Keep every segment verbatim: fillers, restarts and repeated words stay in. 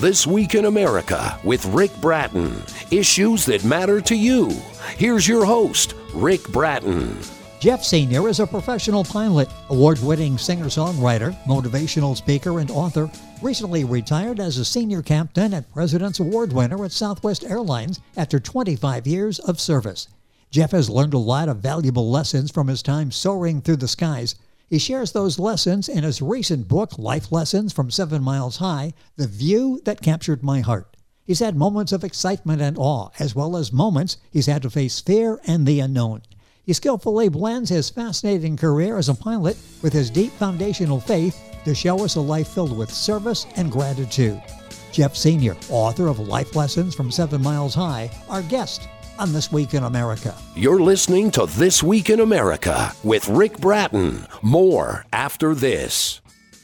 This Week in America with Rick Bratton. Issues that matter to you. Here's your host, Rick Bratton. Jeff Senior is a professional pilot, award-winning singer-songwriter, motivational speaker, and author. Recently retired as a senior captain and President's Award winner at Southwest Airlines after twenty-five years of service. Jeff has learned a lot of valuable lessons from his time soaring through the skies. He shares those lessons in his recent book, Life Lessons from Seven Miles High, The View That Captured My Heart. He's had moments of excitement and awe, as well as moments he's had to face fear and the unknown. He skillfully blends his fascinating career as a pilot with his deep foundational faith to show us a life filled with service and gratitude. Jeff Senior, author of Life Lessons from Seven Miles High, our guest on This Week in America. You're listening to This Week in America with Rick Bratton. More after this.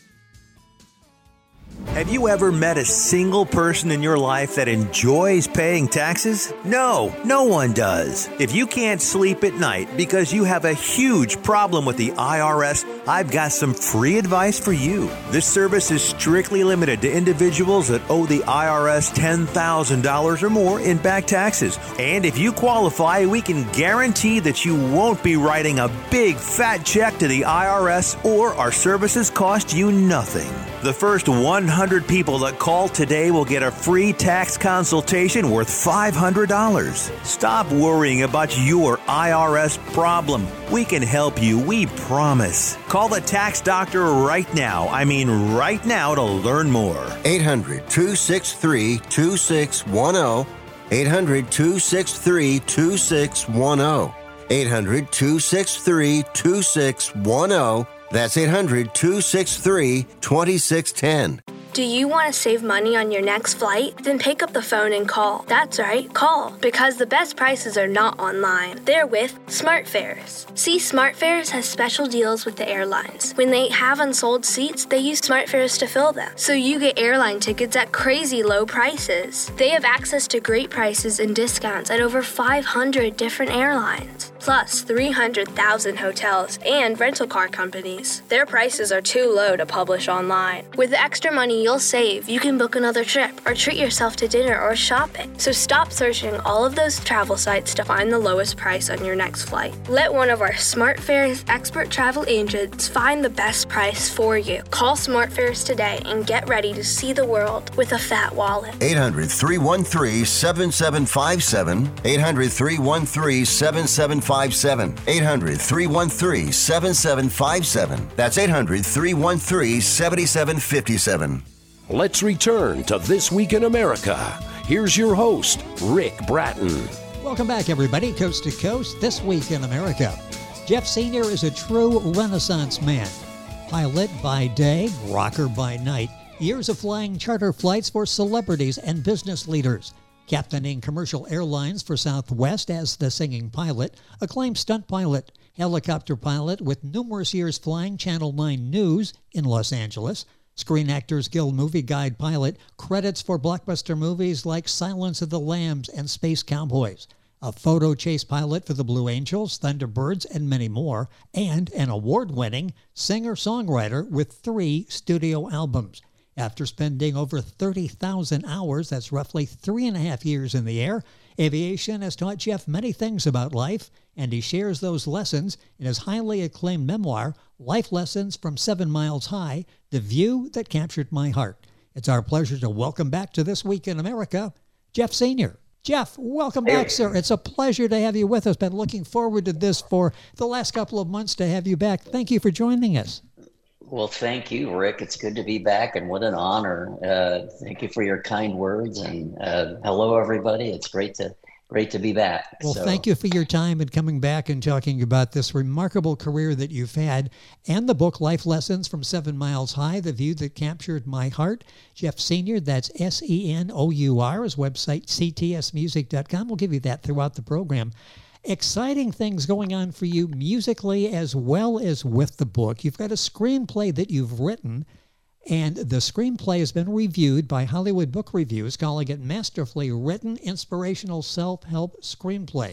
Have you ever met a single person in your life that enjoys paying taxes? No, no one does. If you can't sleep at night because you have a huge problem with the I R S, I've got some free advice for you. This service is strictly limited to individuals that owe the I R S ten thousand dollars or more in back taxes. And if you qualify, we can guarantee that you won't be writing a big fat check to the I R S, or our services cost you nothing. The first one hundred people that call today will get a free tax consultation worth five hundred dollars. Stop worrying about your I R S problem. We can help you, we promise. Call the tax doctor right now. I mean right now to learn more. eight hundred, two six three, two six one zero. eight hundred, two six three, two six one zero. eight hundred, two six three, two six one zero. That's eight hundred, two six three, two six one zero. Do you want to save money on your next flight? Then pick up the phone and call. That's right, call. Because the best prices are not online. They're with SmartFares. See, SmartFares has special deals with the airlines. When they have unsold seats, they use SmartFares to fill them. So you get airline tickets at crazy low prices. They have access to great prices and discounts at over five hundred different airlines. Plus three hundred thousand hotels and rental car companies. Their prices are too low to publish online. With the extra money you'll save, you can book another trip or treat yourself to dinner or shopping. So stop searching all of those travel sites to find the lowest price on your next flight. Let one of our SmartFares expert travel agents find the best price for you. Call SmartFares today and get ready to see the world with a fat wallet. eight hundred, three one three, seven seven five seven. eight hundred, three one three, seven seven five seven. eight hundred, three one three, seven seven five seven. That's eight hundred, three one three, seven seven five seven. Let's return to This Week in America. Here's your host, Rick Bratton. Welcome back, everybody, coast to coast, This Week in America. Jeff Senior is a true Renaissance man. Pilot by day, rocker by night. Years of flying charter flights for celebrities and business leaders. Captaining commercial airlines for Southwest as the singing pilot. Acclaimed stunt pilot. Helicopter pilot with numerous years flying Channel nine News in Los Angeles. Screen Actors Guild Movie Guide pilot, credits for blockbuster movies like Silence of the Lambs and Space Cowboys. A photo chase pilot for the Blue Angels, Thunderbirds, and many more. And an award-winning singer-songwriter with three studio albums. After spending over thirty thousand hours, that's roughly three and a half years in the air, aviation has taught Jeff many things about life, and he shares those lessons in his highly acclaimed memoir, Life Lessons from Seven Miles High, The View That Captured My Heart. It's our pleasure to welcome back to This Week in America, Jeff Senior Jeff, welcome back, sir. It's a pleasure to have you with us. Been looking forward to this for the last couple of months to have you back. Thank you for joining us. Well, thank you, Rick. It's good to be back, and what an honor. Uh, thank you for your kind words, and uh, hello, everybody. It's great to great to be back. Well, so. Thank you for your time and coming back and talking about this remarkable career that you've had and the book Life Lessons from Seven Miles High, The View That Captured My Heart. Jeff Senior, that's S E N O U R, his website, C T S music dot com. We'll give you that throughout the program. Exciting things going on for you musically as well as with the book. You've got a screenplay that you've written, and the screenplay has been reviewed by Hollywood Book Reviews, calling it masterfully written, inspirational self-help screenplay.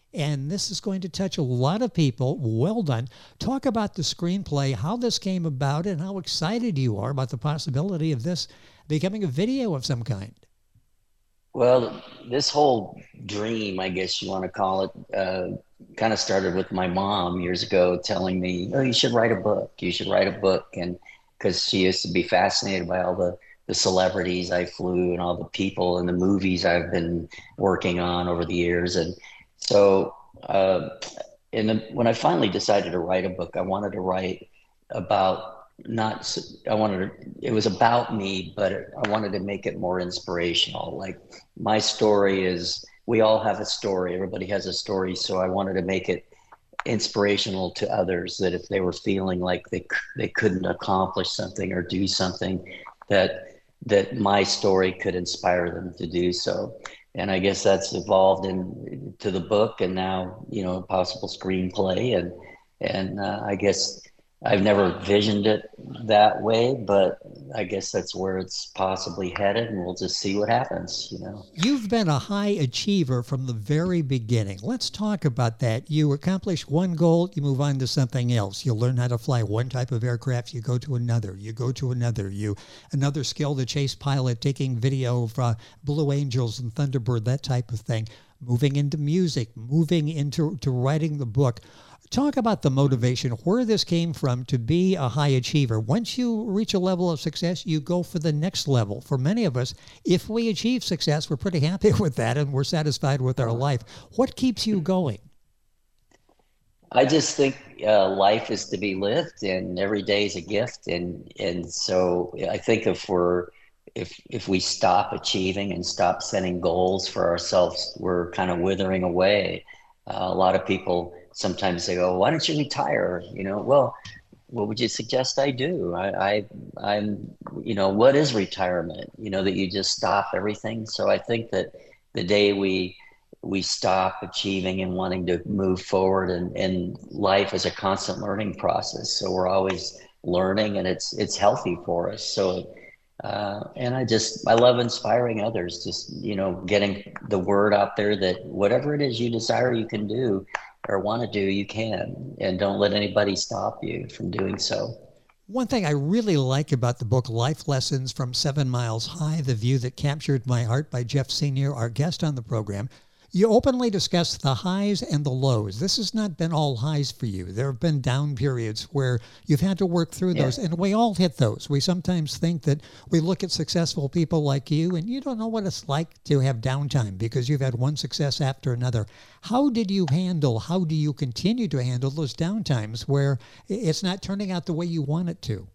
And this is going to touch a lot of people. Well done. Talk about the screenplay, how this came about, and how excited you are about the possibility of this becoming a video of some kind. Well, this whole dream, I guess you want to call it, uh, kind of started with my mom years ago telling me, oh, you should write a book. You should write a book. And because she used to be fascinated by all the, the celebrities I flew and all the people and the movies I've been working on over the years. And so uh, in the, when I finally decided to write a book, I wanted to write about not, I wanted to, it was about me, but it, I wanted to make it more inspirational. Like my story is, we all have a story. Everybody has a story. So I wanted to make it inspirational to others, that if they were feeling like they they couldn't accomplish something or do something, that that my story could inspire them to do so. And I guess that's evolved in to the book, and now, you know, a possible screenplay. And and uh, I guess I've never visioned it that way, but I guess that's where it's possibly headed, and we'll just see what happens, you know. You've been a high achiever from the very beginning. Let's talk about that. You accomplish one goal, you move on to something else. You learn how to fly one type of aircraft, you go to another, you go to another, you another skill, the chase pilot, taking video of uh, Blue Angels and Thunderbird, that type of thing. Moving into music, moving into to writing the book. Talk about the motivation, where this came from to be a high achiever. Once you reach a level of success, you go for the next level. For many of us, if we achieve success, we're pretty happy with that and we're satisfied with our life. What keeps you going? I just think uh, life is to be lived, and every day is a gift. And and so I think if we're if if we stop achieving and stop setting goals for ourselves, we're kind of withering away. Uh, a lot of people sometimes they go, why don't you retire? You know, well, what would you suggest I do? I, I, I'm, you know, what is retirement? You know, that you just stop everything. So I think that the day we, we stop achieving and wanting to move forward, and, and life is a constant learning process. So we're always learning, and it's, it's healthy for us. So, uh, and I just, I love inspiring others, just, you know, getting the word out there that whatever it is you desire, you can do, or want to do, you can, and don't let anybody stop you from doing so. One thing I really like about the book, Life Lessons from Seven Miles High, The View That Captured My Heart by Jeff Senior, our guest on the program, you openly discuss the highs and the lows. This has not been all highs for you. There have been down periods where you've had to work through Yeah. those, and we all hit those. We sometimes think that we look at successful people like you, and you don't know what it's like to have downtime because you've had one success after another. How did you handle, how do you continue to handle those downtimes where it's not turning out the way you want it to?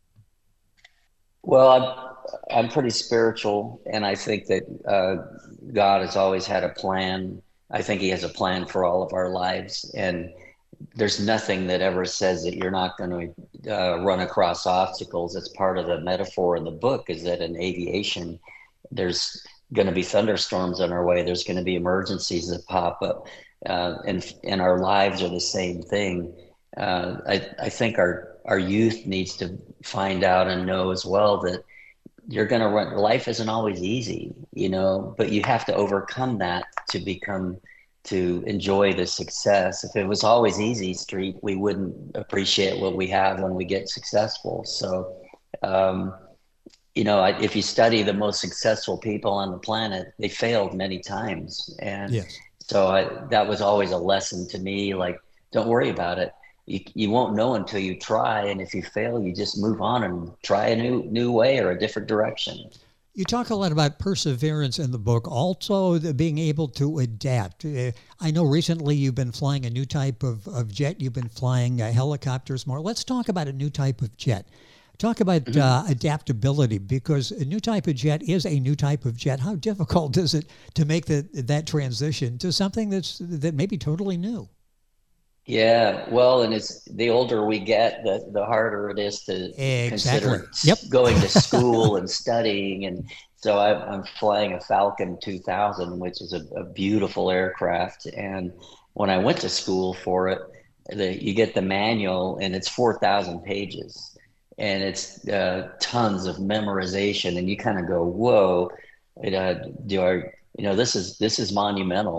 Well, I'm, I'm pretty spiritual, and I think that uh, God has always had a plan. I think he has a plan for all of our lives, and there's nothing that ever says that you're not going to uh, run across obstacles. It's part of the metaphor in the book, is that in aviation, there's going to be thunderstorms on our way. There's going to be emergencies that pop up, uh, and, and our lives are the same thing. Uh, I, I think our our youth needs to find out and know as well that you're going to run, life isn't always easy, you know, but you have to overcome that to become, to enjoy the success. If it was always easy street, we wouldn't appreciate what we have when we get successful. So, um, you know, I, if you study the most successful people on the planet, they failed many times. And Yes. so I, that was always a lesson to me, like, don't worry about it. You, you won't know until you try, and if you fail, you just move on and try a new new way or a different direction. You talk a lot about perseverance in the book, also the being able to adapt. Uh, I know recently you've been flying a new type of, of jet. You've been flying uh, helicopters more. Let's talk about a new type of jet. Talk about mm-hmm. uh, adaptability, because a new type of jet is a new type of jet. How difficult is it to make the, that transition to something that's that may be totally new? Yeah, well, and it's the older we get, the the harder it is to exactly. consider yep. going to school and studying. And so I, I'm flying a Falcon two thousand, which is a, a beautiful aircraft. And when I went to school for it, the, you get the manual, and it's four thousand pages, and it's uh, tons of memorization, and you kind of go, whoa, it, uh, do I, you know, this is this is monumental.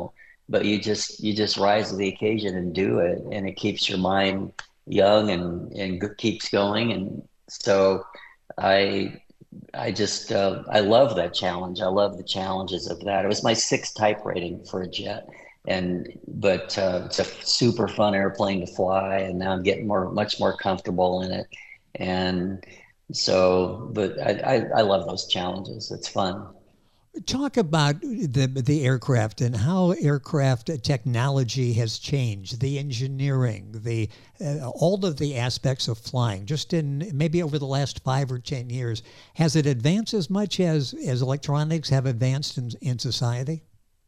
but you just you just rise to the occasion and do it, and it keeps your mind young and and g- keeps going. And so I I just uh, I love that challenge. I love the challenges of that. It was my sixth type rating for a jet, and but uh, it's a super fun airplane to fly, and now I'm getting more much more comfortable in it. And so, but I I, I love those challenges. It's fun. Talk about the the aircraft and how aircraft technology has changed, the engineering, the uh, all of the aspects of flying. Just in maybe over the last five or ten years, has it advanced as much as as electronics have advanced in, in society?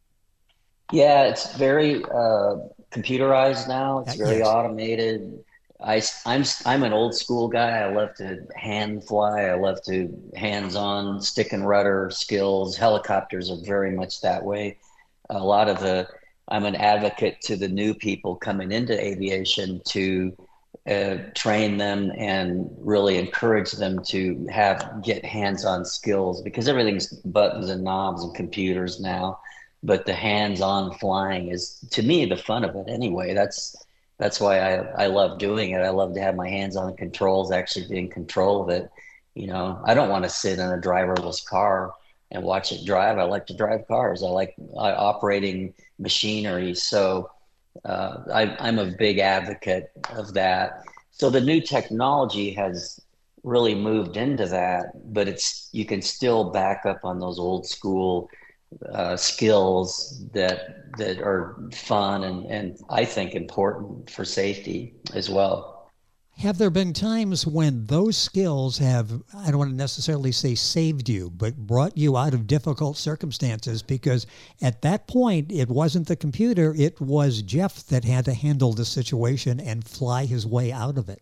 Yeah, it's very uh, computerized now. It's Uh, very yes. automated. I, I'm I'm an old school guy. I love to hand fly. I love to hands-on stick and rudder skills. Helicopters are very much that way. A lot of the I'm an advocate to the new people coming into aviation to uh, train them and really encourage them to have get hands-on skills, because everything's buttons and knobs and computers now. But the hands-on flying is, to me, the fun of it anyway. That's that's why I, I love doing it. I love to have my hands on the controls, actually be in control of it. You know, I don't want to sit in a driverless car and watch it drive. I like to drive cars. I like uh, operating machinery. So uh, I, I'm a big advocate of that. So the new technology has really moved into that, but it's you can still back up on those old school uh, skills that that are fun and, and I think important for safety as well. Have there been times when those skills have, I don't want to necessarily say saved you, but brought you out of difficult circumstances? Because at that point, it wasn't the computer, it was Jeff that had to handle the situation and fly his way out of it.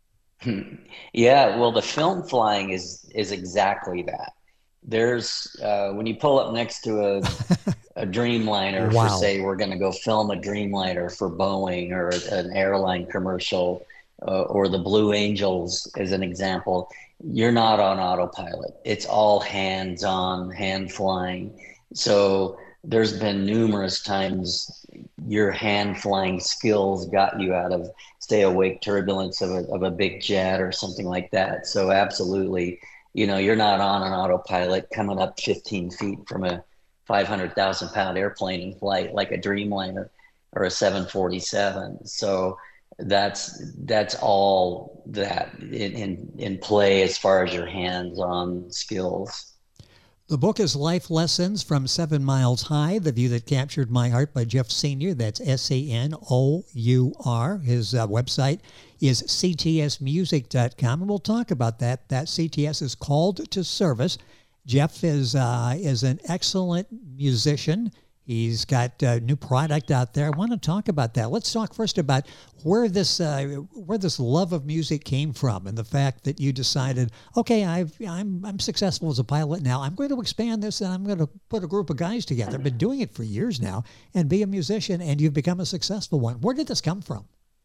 Yeah, well, the film flying is is exactly that. There's uh, when you pull up next to a a Dreamliner for, Wow. say, we're going to go film a Dreamliner for Boeing or an airline commercial, uh, or the Blue Angels as an example. You're not on autopilot. It's all hands on, hand flying. So there's been numerous times your hand flying skills got you out of stay awake turbulence of a, of a big jet or something like that. So absolutely, you know, you're not on an autopilot coming up fifteen feet from a five hundred thousand pound airplane in flight like a Dreamliner or a seven forty-seven. So that's that's all that in, in, in play as far as your hands-on skills. The book is Life Lessons from Seven Miles High, The View That Captured My Heart by Jeff Senior. That's S A N O U R. His uh, website is C T S music dot com, and we'll talk about that. That C T S is Called to Service. Jeff is uh, is an excellent musician. He's got a new product out there. I want to talk about that. Let's talk first about where this uh, where this love of music came from, and the fact that you decided, okay, I've, I'm I'm successful as a pilot now. I'm going to expand this, and I'm going to put a group of guys together. I've been doing it for years now, and be a musician, and you've become a successful one. Where did this come from?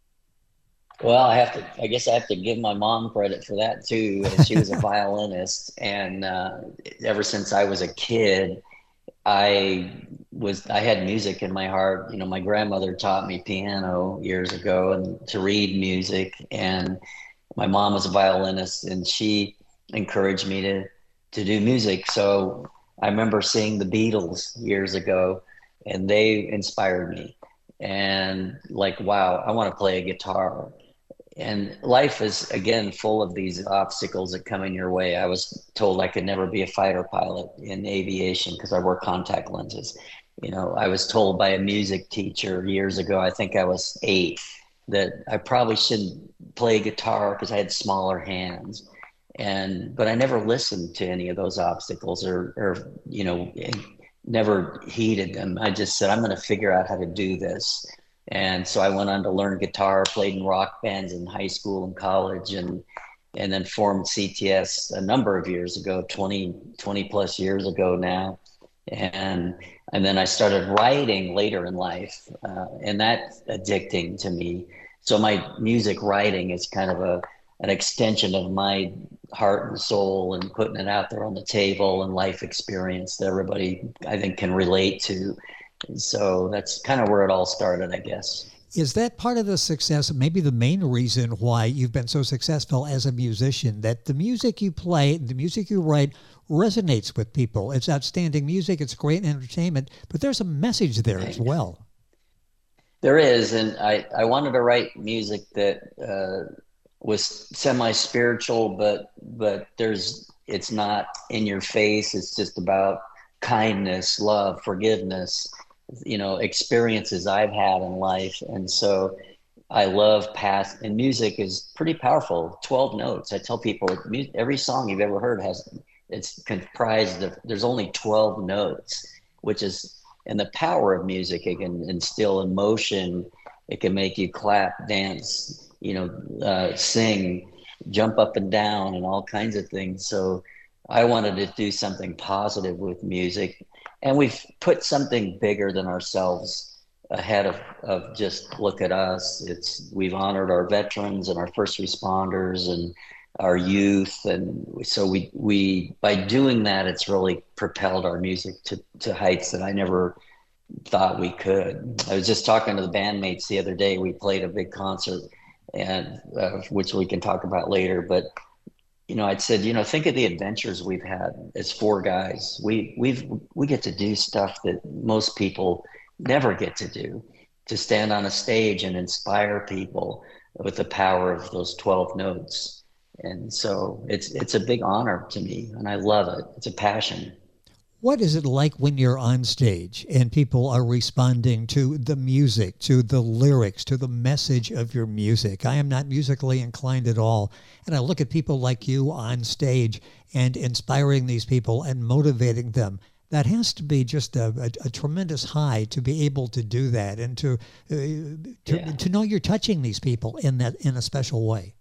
Well, I have to, I guess I have to give my mom credit for that too. She was a violinist, and uh, ever since I was a kid, I was I had music in my heart. You know, my grandmother taught me piano years ago and to read music, and my mom was a violinist, and she encouraged me to to do music. So I remember seeing the Beatles years ago, and they inspired me. And like, wow, I want to play a guitar. And life is, again, full of these obstacles that come in your way. I was told I could never be a fighter pilot in aviation because I wore contact lenses. You know, I was told by a music teacher years ago, I think I was eight, that I probably shouldn't play guitar because I had smaller hands. And, but I never listened to any of those obstacles or, or, you know, never heeded them. I just said, I'm going to figure out how to do this. And so I went on to learn guitar, played in rock bands in high school and college, and and then formed C T S a number of years ago, twenty, twenty plus years ago now. And and then I started writing later in life, uh, and that's addicting to me. So my music writing is kind of a an extension of my heart and soul, and putting it out there on the table and life experience that everybody, I think, can relate to. And so that's kind of where it all started, I guess. Is that part of the success, maybe the main reason why you've been so successful as a musician, that the music you play, the music you write resonates with people? It's outstanding music, it's great entertainment, but there's a message there as well. There is, and I, I wanted to write music that uh, was semi-spiritual, but but there's it's not in your face. It's just about kindness, love, forgiveness, you know, experiences I've had in life. And so I love past, and music is pretty powerful. twelve notes. I tell people every song you've ever heard has, it's comprised of, there's only twelve notes, which is, and the power of music, it can instill emotion. It can make you clap, dance, you know, uh, sing, jump up and down, and all kinds of things. So I wanted to do something positive with music. And we've put something bigger than ourselves ahead of, of just look at us. It's, we've honored our veterans and our first responders and our youth. And so we, we, by doing that, it's really propelled our music to, to heights that I never thought we could. I was just talking to the bandmates the other day. We played a big concert, and uh, which we can talk about later, but you know, I'd said, you know, think of the adventures we've had as four guys. We we've we get to do stuff that most people never get to do, to stand on a stage and inspire people with the power of those twelve notes. And so it's it's a big honor to me, and I love it. It's a passion. What is it like when you're on stage and people are responding to the music, to the lyrics, to the message of your music? I am not musically inclined at all. And I look at people like you on stage and inspiring these people and motivating them. That has to be just a, a, a tremendous high to be able to do that and to, uh, to, yeah. to know you're touching these people in that in a special way.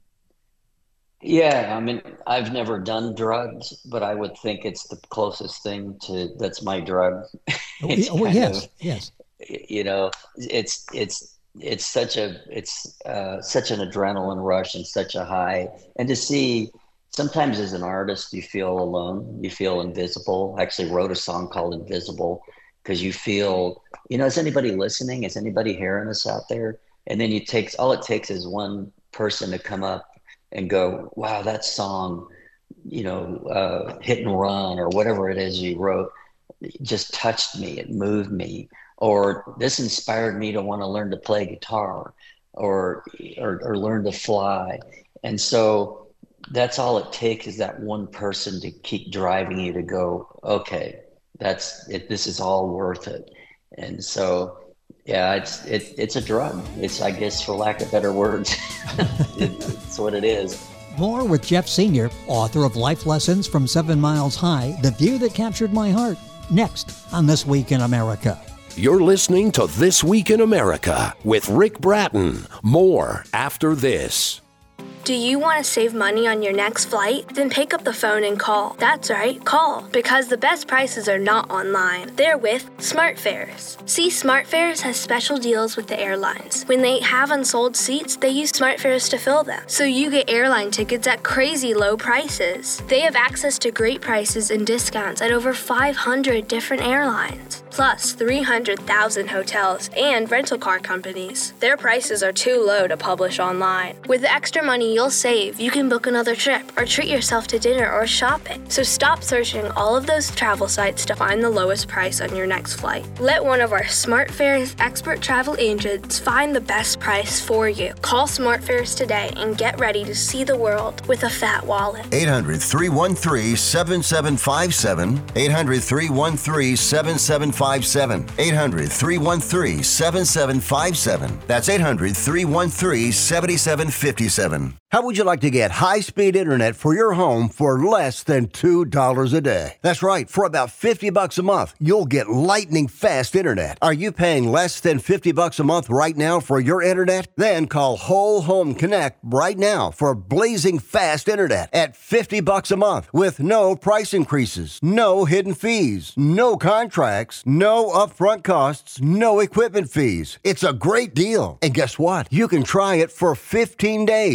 Yeah, I mean, I've never done drugs, but I would think it's the closest thing to, that's my drug. Oh, yes, of, yes. You know, it's it's it's such a it's uh, such an adrenaline rush and such a high. And to see, sometimes as an artist, you feel alone, you feel invisible. I actually wrote a song called Invisible because you feel, you know, is anybody listening? Is anybody hearing us out there? And then you take, all it takes is one person to come up and go, wow, that song, you know, uh, Hit and Run or whatever it is you wrote, just touched me. It moved me. Or this inspired me to want to learn to play guitar or, or, or learn to fly. And so that's all it takes, is that one person to keep driving you to go, okay, that's it. This is all worth it. And so, yeah, it's it, it's a drug. It's, I guess, for lack of better words, it, it's what it is. More with Jeff Senior, author of Life Lessons from Seven Miles High, The View That Captured My Heart, next on This Week in America. You're listening to This Week in America with Rick Bratton. More after this. Do you want to save money on your next flight? Then pick up the phone and call. That's right, call. Because the best prices are not online. They're with SmartFares. See, SmartFares has special deals with the airlines. When they have unsold seats, they use SmartFares to fill them. So you get airline tickets at crazy low prices. They have access to great prices and discounts at over five hundred different airlines. Plus three hundred thousand hotels and rental car companies. Their prices are too low to publish online. With the extra money you'll save, you can book another trip or treat yourself to dinner or shopping. So stop searching all of those travel sites to find the lowest price on your next flight. Let one of our SmartFares expert travel agents find the best price for you. Call SmartFares today and get ready to see the world with a fat wallet. eight hundred, three one three, seven seven five seven. eight hundred, three one three, seven seven five seven. eight hundred, three one three, seven seven five seven. That's eight hundred, three one three, seven seven five seven. How would you like to get high-speed internet for your home for less than two dollars a day? That's right. For about fifty bucks a month, you'll get lightning-fast internet. Are you paying less than fifty bucks a month right now for your internet? Then call Whole Home Connect right now for blazing fast internet at fifty bucks a month with no price increases, no hidden fees, no contracts, no upfront costs, no equipment fees. It's a great deal. And guess what? You can try it for fifteen days. If you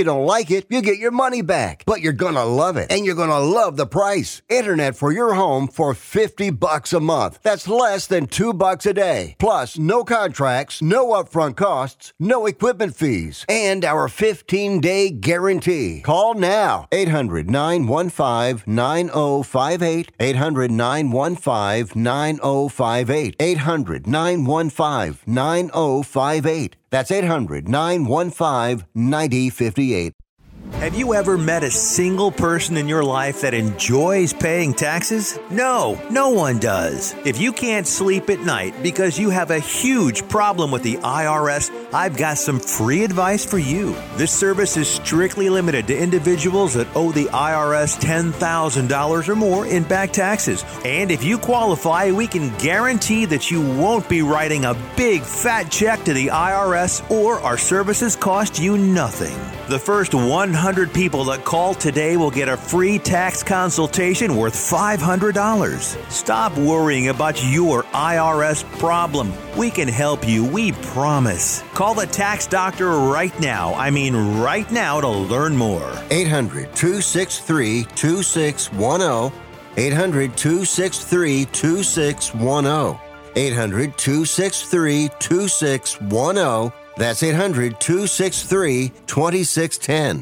don't like it, you get your money back. But you're gonna love it, and you're gonna love the price. Internet for your home for fifty bucks a month. That's less than two bucks a day. Plus, no contracts, no upfront costs, no equipment fees, and our fifteen-day guarantee. Call now. eight hundred, nine one five, nine oh five eight. eight hundred, nine one five, nine oh five eight. eight hundred, nine one five, nine oh five eight. That's eight hundred, nine one five, nine oh five eight. Have you ever met a single person in your life that enjoys paying taxes? No, no one does. If you can't sleep at night because you have a huge problem with the I R S, I've got some free advice for you. This service is strictly limited to individuals that owe the I R S ten thousand dollars or more in back taxes. And if you qualify, we can guarantee that you won't be writing a big fat check to the I R S, or our services cost you nothing. The first one hundred people that call today will get a free tax consultation worth five hundred dollars. Stop worrying about your I R S problem. We can help you, we promise. Call the tax doctor right now. I mean right now to learn more. eight hundred, two six three, two six one zero. eight hundred, two six three, two six one zero. eight hundred, two six three, two six one zero. That's eight hundred, two six three, two six one zero.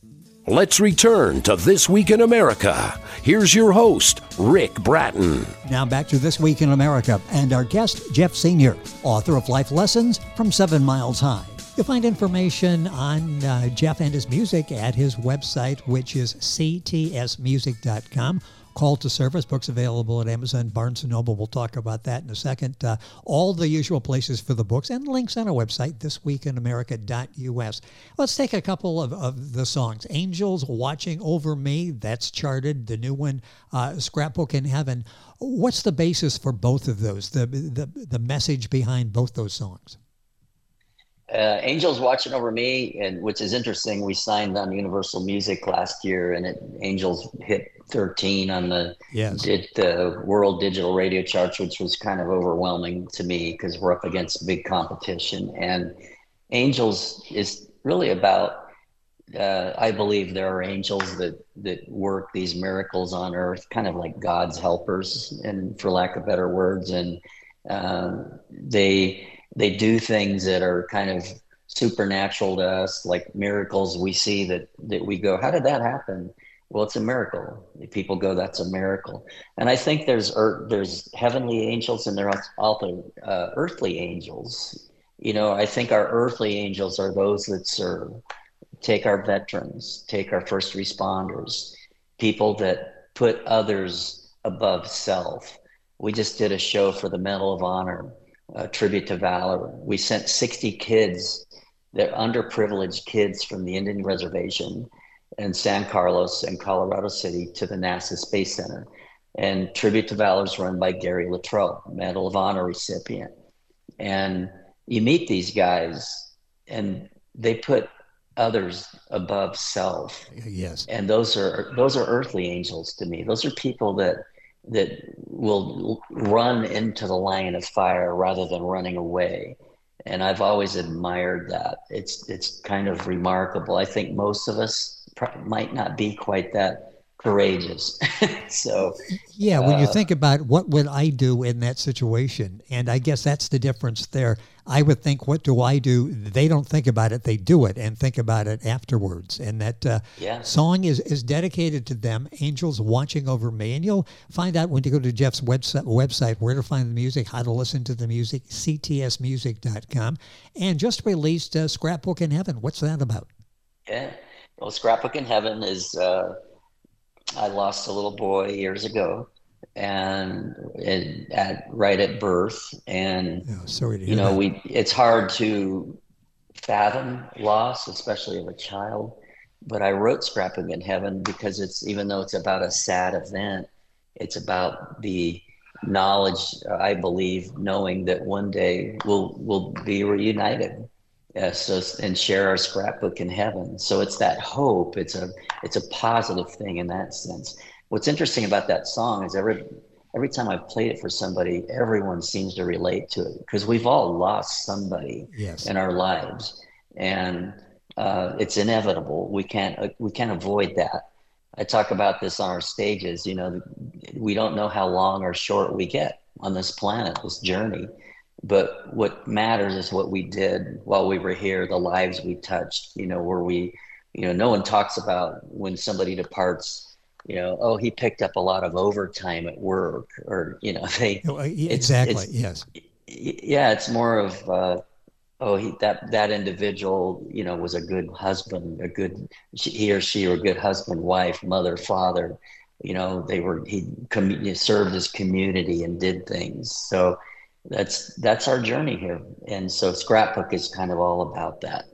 Let's return to This Week in America. Here's your host, Rick Bratton. Now back to This Week in America and our guest, Jeff Senior, author of Life Lessons from Seven Miles High. You'll find information on uh, Jeff and his music at his website, which is c t s music dot com. Call to service, books available at Amazon, Barnes and Noble. We'll talk about that in a second. Uh, all the usual places for the books and links on our website, this week in america dot u s. Let's take a couple of, of the songs. Angels Watching Over Me, that's charted. The new one, uh, Scrapbook in Heaven. What's the basis for both of those, the, the, the message behind both those songs? Uh, Angels Watching Over Me, and which is interesting, we signed on Universal Music last year, and it, Angels hit thirteen on the yes. did the World Digital Radio charts, which was kind of overwhelming to me because we're up against big competition. And Angels is really about, uh, I believe there are angels that that work these miracles on earth, kind of like God's helpers, and for lack of better words, and um, they. They do things that are kind of supernatural to us, like miracles we see that, that we go, how did that happen? Well, it's a miracle. If people go, that's a miracle. And I think there's er, there's heavenly angels and there are also uh, earthly angels. You know, I think our earthly angels are those that serve. Take our veterans, take our first responders, people that put others above self. We just did a show for the Medal of Honor. A tribute to valor. We sent sixty kids, they're underprivileged kids from the Indian reservation in San Carlos and Colorado City to the NASA Space Center. And Tribute to Valor is run by Gary Luttrell, Medal of Honor recipient. And you meet these guys and they put others above self. Yes. And those are those are earthly angels to me. Those are people that that will run into the line of fire rather than running away. And I've always admired that. It's it's kind of remarkable. I think most of us pr- might not be quite that courageous. so yeah, when uh, you think about what would I do in that situation, and I guess that's the difference there. I would think, what do I do? They don't think about it, they do it and think about it afterwards. And that uh, yeah. song is, is dedicated to them, Angels Watching Over Me. And you'll find out when you go to Jeff's website, website where to find the music, how to listen to the music, c t s music dot com. And just released uh, Scrapbook in Heaven. What's that about? Yeah, well, Scrapbook in Heaven is, uh, I lost a little boy years ago. And it, at right at birth, and oh, sorry to hear you know, that. we it's hard to fathom loss, especially of a child. But I wrote Scrapbook in Heaven because it's, even though it's about a sad event, it's about the knowledge, I believe, knowing that one day we'll we'll be reunited, uh, so and share our scrapbook in heaven. So it's that hope. It's a it's a positive thing in that sense. What's interesting about that song is every every time I've played it for somebody, everyone seems to relate to it because we've all lost somebody yes. in our lives. And uh, it's inevitable. We can't uh, we can't avoid that. I talk about this on our stages. You know, we don't know how long or short we get on this planet, this journey. But what matters is what we did while we were here, the lives we touched. You know, where we, you know, no one talks about when somebody departs. You know, oh, he picked up a lot of overtime at work, or you know, they exactly it's, yes, yeah, it's more of. Uh, Oh, he, that that individual, you know, was a good husband, a good he or she were a good husband, wife, mother, father. You know, they were he com- served his community and did things. So that's that's our journey here, and so Scrapbook is kind of all about that.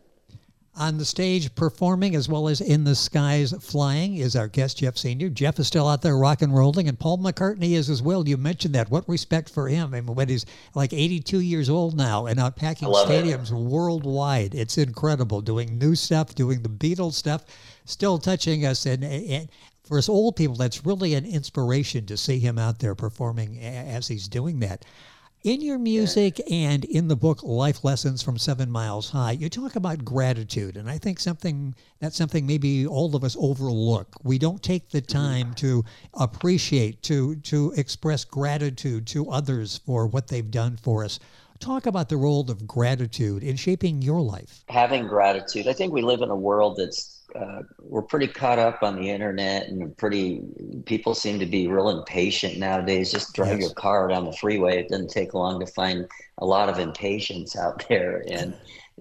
On the stage performing as well as in the skies flying is our guest, Jeff Senior Jeff is still out there rock and rolling, and Paul McCartney is as well. You mentioned that. What respect for him. I mean, when he's like eighty-two years old now and out packing stadiums it. worldwide. It's incredible, doing new stuff, doing the Beatles stuff, still touching us. And, and for us old people, that's really an inspiration to see him out there performing as he's doing that. In your music and in the book, Life Lessons from Seven Miles High, you talk about gratitude, and I think something that's something maybe all of us overlook. We don't take the time to appreciate, to to express gratitude to others for what they've done for us. Talk about the role of gratitude in shaping your life. Having gratitude. I think we live in a world that's Uh, we're pretty caught up on the internet, and pretty people seem to be real impatient nowadays. Just drive yes. your car down the freeway. It doesn't take long to find a lot of impatience out there. And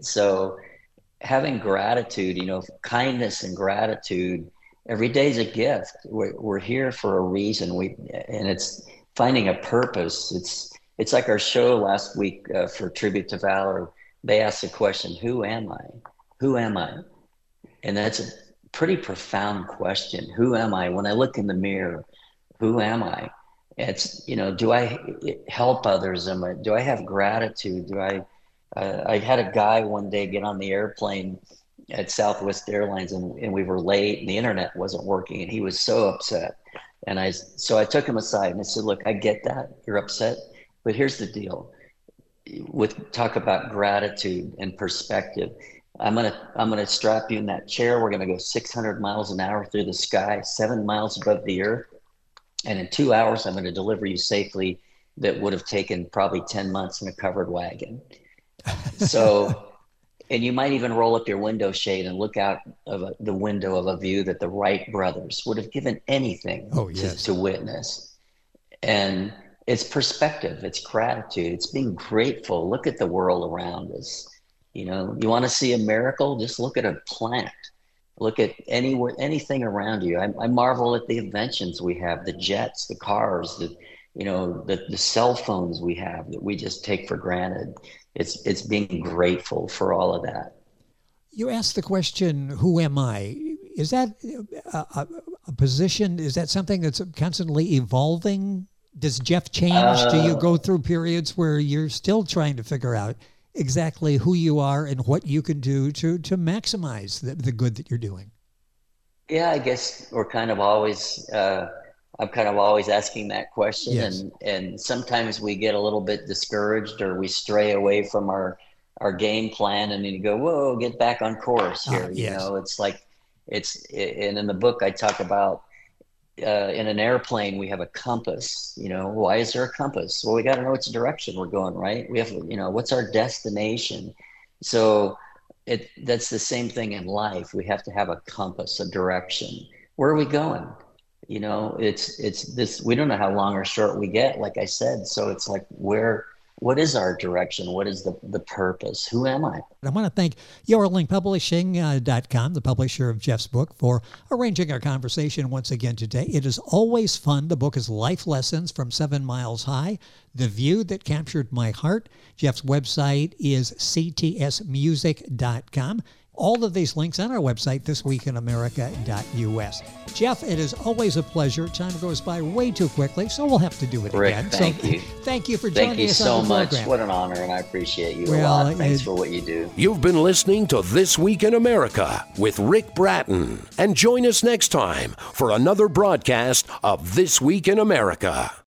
so having gratitude, you know, kindness and gratitude every day is a gift. We're, we're here for a reason. We, and it's finding a purpose. It's, it's like our show last week uh, for Tribute to Valor. They asked the question, who am I? Who am I? And that's a pretty profound question. Who am I? When I look in the mirror, who am I? It's, you know, do I help others? Am I, do I have gratitude? Do I, uh, I had a guy one day get on the airplane at Southwest Airlines, and, and we were late and the internet wasn't working, and he was so upset. And I, so I took him aside and I said, look, I get that you're upset, but here's the deal. With talk about gratitude and perspective. I'm gonna I'm gonna strap you in that chair. We're gonna go six hundred miles an hour through the sky, seven miles above the earth, and in two hours I'm gonna deliver you safely. That would have taken probably ten months in a covered wagon. So, and you might even roll up your window shade and look out of a, the window of a view that the Wright brothers would have given anything oh, yes. to, to witness. And it's perspective, it's gratitude, it's being grateful. Look at the world around us. You know, you want to see a miracle? Just look at a plant. Look at any anything around you. I, I marvel at the inventions we have, the jets, the cars, the you know, the, the cell phones we have that we just take for granted. It's it's being grateful for all of that. You asked the question, who am I? Is that a, a, a position? Is that something that's constantly evolving? Does Jeff change? Uh, Do you go through periods where you're still trying to figure out exactly who you are and what you can do to to maximize the, the good that you're doing? Yeah, I guess we're kind of always, uh, I'm kind of always asking that question. Yes. And, and sometimes we get a little bit discouraged, or we stray away from our, our game plan, and then you go, whoa, get back on course here. Uh, yes. You know, it's like, it's, and in the book I talk about, Uh, in an airplane, we have a compass. You know, why is there a compass? Well, we got to know which direction we're going, right? We have, you know, what's our destination? So it that's the same thing in life. We have to have a compass, a direction. Where are we going? You know, it's it's this. We don't know how long or short we get, like I said. So it's like, where? What is our direction? What is the, the purpose? Who am I? I want to thank Your Link Publishing dot com, the publisher of Jeff's book, for arranging our conversation once again today. It is always fun. The book is Life Lessons from Seven Miles High, The View That Captured My Heart. Jeff's website is c t s music dot com. All of these links on our website, this week in america dot u s. Jeff, it is always a pleasure. Time goes by way too quickly, so we'll have to do it Rick, again. Thank so, you. Thank you for joining thank you us so on the much. program. What an honor, and I appreciate you well, a lot. Thanks it, for what you do. You've been listening to This Week in America with Rick Bratton. And join us next time for another broadcast of This Week in America.